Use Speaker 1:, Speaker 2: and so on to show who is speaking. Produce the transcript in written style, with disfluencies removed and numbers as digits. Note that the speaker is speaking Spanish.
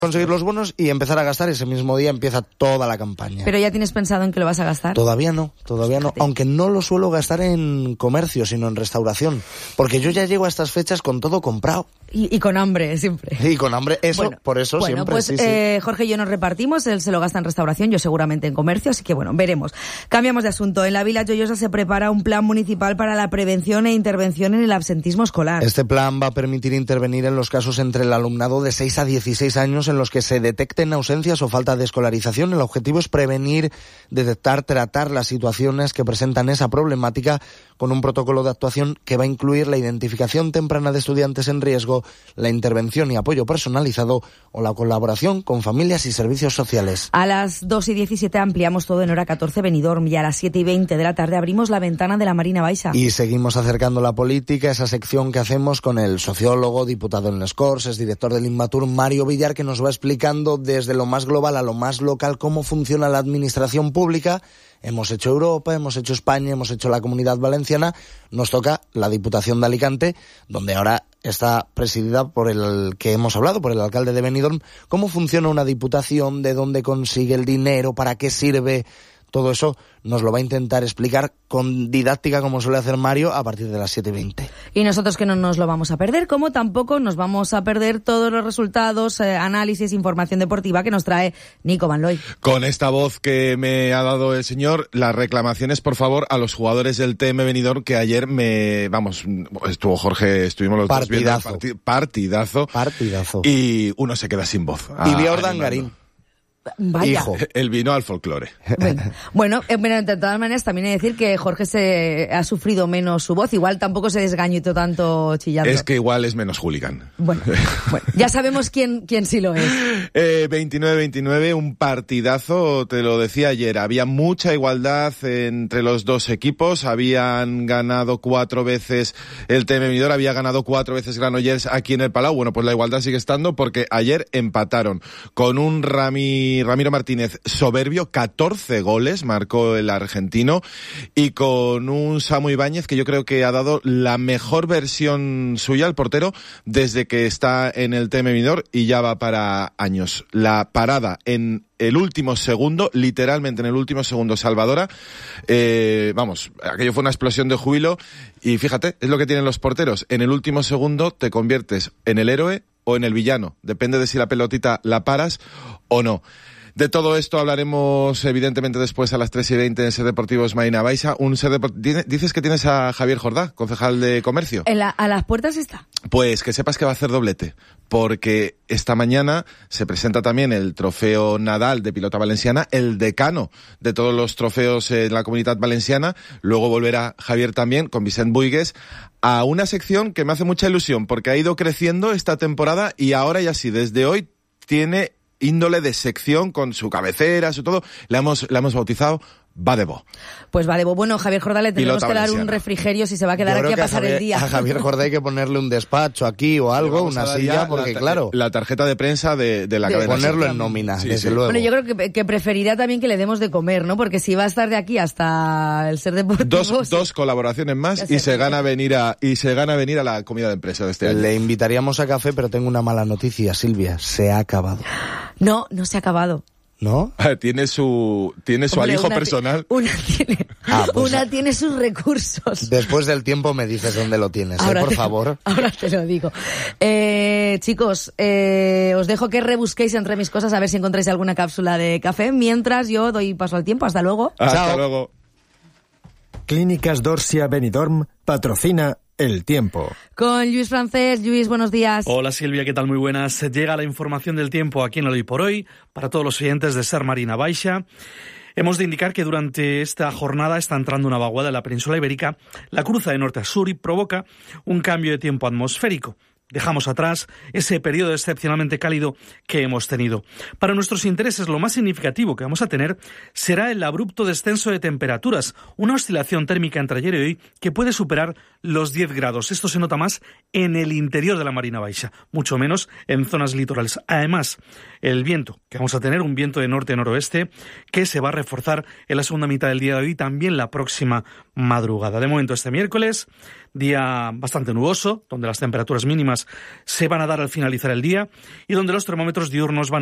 Speaker 1: conseguir los bonos y empezar a gastar. Ese mismo día empieza toda la campaña.
Speaker 2: ¿Pero ya tienes pensado en qué lo vas a gastar?
Speaker 1: Todavía no. Aunque no lo suelo gastar en comercio, sino en restauración. Porque yo ya llego a estas fechas con todo comprado.
Speaker 2: Y con hambre, siempre.
Speaker 1: Y con hambre, por eso siempre.
Speaker 2: Pues
Speaker 1: sí.
Speaker 2: Jorge y yo nos repartimos, él se lo gasta en restauración, yo seguramente en comercio, así que veremos. Cambiamos de asunto. En la Vila Joyosa se prepara un plan municipal para la prevención e intervención en el absentismo escolar.
Speaker 1: Este plan va a permitir intervenir en los casos entre el alumnado de 6 a 16 años en los que se detecten ausencias o falta de escolarización. El objetivo es prevenir, detectar, tratar las situaciones que presentan esa problemática con un protocolo de actuación que va a incluir la identificación temprana de estudiantes en riesgo, la intervención y apoyo personalizado o la colaboración con familias y servicios sociales.
Speaker 2: A las 2:17 ampliamos todo en hora 14 Benidorm y a las 7:20 de la tarde abrimos la ventana de la Marina Baixa.
Speaker 1: Y seguimos acercando la política, esa sección que hacemos con el sociólogo, diputado en Les Corts, es director del Inmatur, Mario Villar, que nos va explicando desde lo más global a lo más local cómo funciona la administración pública. Hemos hecho Europa, hemos hecho España, hemos hecho la Comunidad Valenciana, nos toca la Diputación de Alicante, donde ahora está presidida por el que hemos hablado, por el alcalde de Benidorm. ¿Cómo funciona una diputación? ¿De dónde consigue el dinero? ¿Para qué sirve? Todo eso nos lo va a intentar explicar con didáctica, como suele hacer Mario, a partir de las 7:20.
Speaker 2: Y nosotros que no nos lo vamos a perder, como tampoco nos vamos a perder todos los resultados, análisis, información deportiva que nos trae Nico Van Looy.
Speaker 3: Con esta voz que me ha dado el señor, las reclamaciones, por favor, a los jugadores del TM Benidorm, que ayer estuvo Jorge, estuvimos los dos viendo el partidazo. Y uno se queda sin voz.
Speaker 1: Vivió Ordangarín.
Speaker 2: Vaya.
Speaker 1: Hijo.
Speaker 3: El vino al folclore.
Speaker 2: Bueno, de todas maneras también hay que decir que Jorge se ha sufrido menos su voz, igual tampoco se desgañitó tanto chillando.
Speaker 3: Es que igual es menos hooligan.
Speaker 2: Bueno, ya sabemos quién sí lo es.
Speaker 3: 29-29, un partidazo, te lo decía ayer, había mucha igualdad entre los dos equipos, habían ganado 4 veces el TM Benidorm, había ganado 4 veces Granollers aquí en el Palau. Bueno, pues la igualdad sigue estando porque ayer empataron con un Ramiro Martínez soberbio, 14 goles marcó el argentino, y con un Samu Ibáñez que yo creo que ha dado la mejor versión suya, el portero, desde que está en el TM Benidorm y ya va para años. La parada en el último segundo, literalmente en el último segundo, salvadora, aquello fue una explosión de júbilo, y fíjate, es lo que tienen los porteros, en el último segundo te conviertes en el héroe o en el villano, depende de si la pelotita la paras o no. De todo esto hablaremos evidentemente después a las 3:20 en Ser Deportivos Marina Baixa. Dices que tienes a Javier Jordá, concejal de Comercio.
Speaker 2: A las puertas está.
Speaker 3: Pues que sepas que va a hacer doblete, porque esta mañana se presenta también el trofeo Nadal de pilota valenciana, el decano de todos los trofeos en la Comunidad Valenciana. Luego volverá Javier también con Vicent Buigues a una sección que me hace mucha ilusión, porque ha ido creciendo esta temporada y ahora ya sí, desde hoy tiene índole de sección con su cabecera, su todo. La hemos bautizado Va de Bo.
Speaker 2: Pues va de Bo. Bueno, Javier Jordá le tendremos que dar un refrigerio si se va a quedar aquí a pasar el día.
Speaker 1: A Javier Jordá hay que ponerle un despacho aquí o algo, una silla, porque claro...
Speaker 3: La tarjeta de prensa de la cadena.
Speaker 1: Ponerlo en nómina, desde luego.
Speaker 2: Bueno, yo creo que preferiría también que le demos de comer, ¿no? Porque si va a estar de aquí hasta el Ser Deportivo...
Speaker 3: Dos colaboraciones más y se gana venir a la comida de empresa de este año.
Speaker 1: Le invitaríamos a café, pero tengo una mala noticia, Silvia. Se ha acabado.
Speaker 2: No se ha acabado.
Speaker 1: ¿No?
Speaker 3: Tiene su alijo personal.
Speaker 2: Una tiene sus recursos.
Speaker 1: Después del tiempo me dices dónde lo tienes, por favor.
Speaker 2: Ahora te lo digo. Chicos, os dejo que rebusquéis entre mis cosas a ver si encontráis alguna cápsula de café, mientras yo doy paso al tiempo. Hasta luego.
Speaker 3: Hasta luego.
Speaker 4: Clínicas Dorsia Benidorm patrocina El Tiempo.
Speaker 2: Con Lluís Francés. Lluís, buenos días.
Speaker 5: Hola Silvia, ¿qué tal? Muy buenas. Llega la información del tiempo aquí en el Hoy por Hoy para todos los oyentes de Ser Marina Baixa. Hemos de indicar que durante esta jornada está entrando una vaguada en la península ibérica, la cruza de norte a sur y provoca un cambio de tiempo atmosférico. Dejamos atrás ese periodo excepcionalmente cálido que hemos tenido. Para nuestros intereses, lo más significativo que vamos a tener será el abrupto descenso de temperaturas, una oscilación térmica entre ayer y hoy que puede superar los 10 grados. Esto se nota más en el interior de la Marina Baixa, mucho menos en zonas litorales. Además, el viento, que vamos a tener un viento de norte-noroeste, que se va a reforzar en la segunda mitad del día de hoy y también la próxima madrugada. De momento, este miércoles, Día bastante nuboso, donde las temperaturas mínimas se van a dar al finalizar el día y donde los termómetros diurnos van